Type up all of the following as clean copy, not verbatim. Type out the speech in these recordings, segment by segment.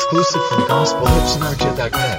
Exclusive from GospelHipsNarja.net.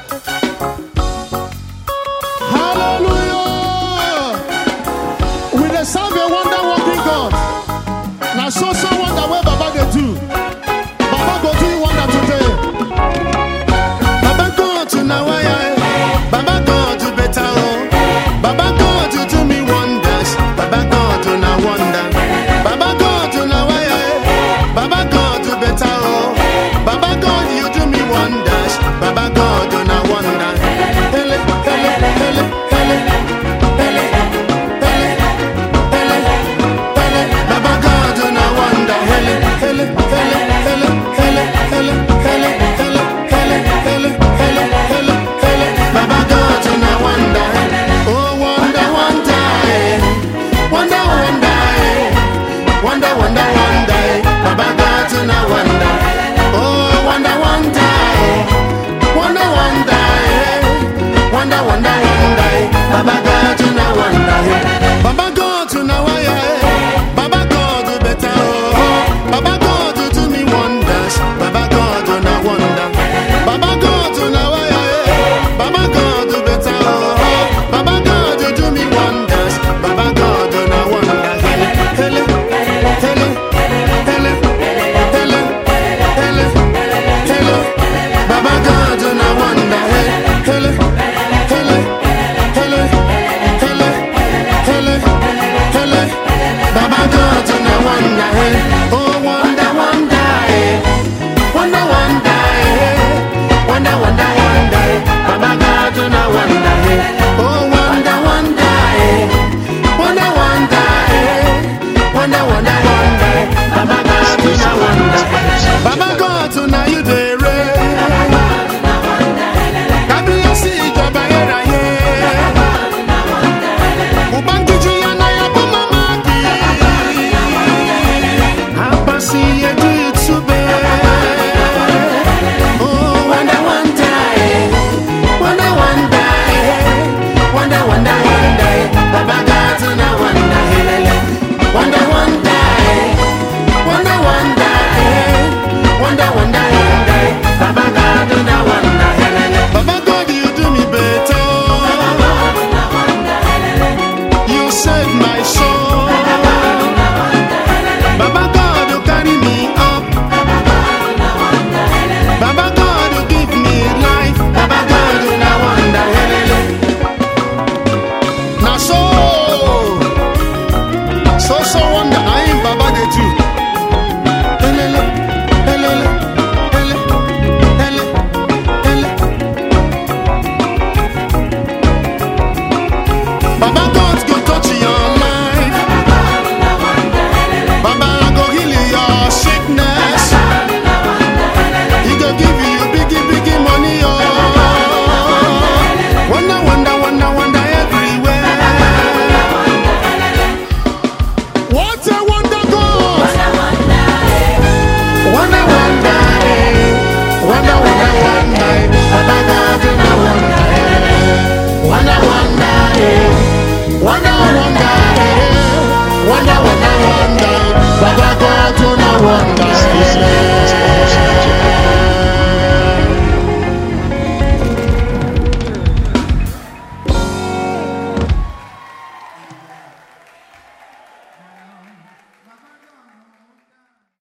Hallelujah! We dey serve a wonder working God. Now so wonder where Baba dey do. Baba go do wonder today. Baba go to Nawaya. Baba go to better. Baba go to do me wonders. Baba go to na wonder. Baba go to Nawaya. Baba go to better. Baba go you do me wonders. Baba go to na wonder. Hele, hele, hele, hele, hele, hele, hele, hele. Baba go to na wonder. Hele, hele, hele, hele, hele, hele, hele, hele, hele, hele, hele, hele, hele. Baba go to na wonder. Oh wonder, wonder, wonder, wonder, wonder, wonder, wonder. Baba go to na wonder. Oh wonder, wonder, wonder, wonder, wonder, wonder, wonder. Baba go to na wonder. Baba go to na waya. Baba go to better. Baba go to do me wonders. Baba go to na wonder. Baba go to na waya. Baba go to better. Baba go to do me wonders. Baba go to na wonder. Hele, hele, hele, hele, hele, hele, hele. Baba go to na wonder. Hele, hele, hele, hele, hele, hele, hele. Baba go to na wonder. Oh wonder, wonder, wonder, wonder, wonder, wonder, wonder. Baba go to na wonder. Oh wonder, wonder, wonder, wonder, wonder, wonder, wonder. Baba go to na wonder. Baba go to na you dey reign. Kábíyèsí ìjọba ayérayé. Ubangiji anayabu mamaki. Abasi edu itube. Oh wonder, wonder, wonder, wonder, wonder, wonder, wonder. Baba go to na wonder. Wonder, wonder, wonder, wonder, wonder, wonder, wonder. Baba go to na wonder. Baba God, you do me better. You saved my soul. Baba God, you carry me up. Baba God, you give me life. Baba God, you na wonder. Now so wonder. I am Baba the two. Helele, helele, hele, hele, hele. Baba God go touch your life. Baba go heal your sickness. He go give you biggie money. Oh, wonder, wonder, wonder, wonder everywhere. What a wonder God! Wonder, wonder, wonder, wonder, wonder. Baba God do na wonder. Wonder, wonder, wonder, wonder, wonder, wonder, wonder. Baba God do na wonder.